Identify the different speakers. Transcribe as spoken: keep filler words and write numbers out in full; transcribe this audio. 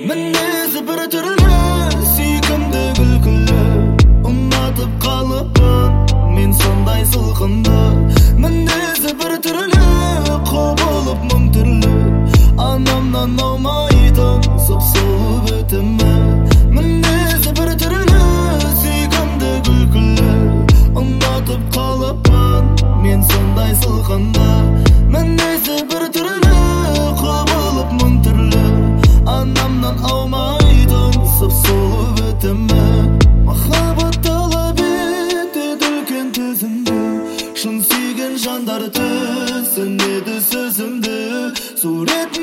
Speaker 1: Мінезі бір түрлі, сүйкімді күлкілі, ұнатып қалыппын мен сондай сылқынды. Мінезі бір түрлі, құбылып мың түрлі, анамнан аумайтын сұп-сұлу бітімі. Мінезі бір түрлі, сүйкімді күлкілі, ұнатып қалыппын мен сондай сылқынды. Мінезі бір түрлі, құбылып мың түрлі, анамнан аумайтын сұп-сұлу бітімі. Махаббат талап етеді үлкен төзімді, шын сүйген жандар түсінеді сөзімді. Суретін